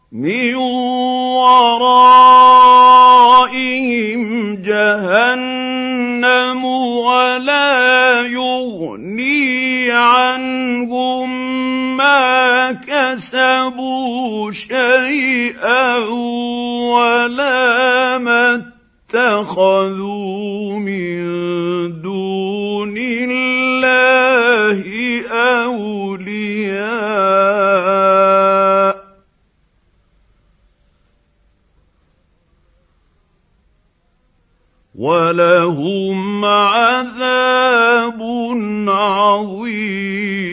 مِّن وَرَائِهِمْ جَهَنَّمُ وَلَا يُغْنِي عَنْهُم مَّا كَسَبُوا شَيْئًا وَلَا مَا اتَّخَذُوا مِن دُونِ اللَّهِ أَوْلِيَاءَ ۖ وَلَهُمْ عَذَابٌ عَظِيمٌ.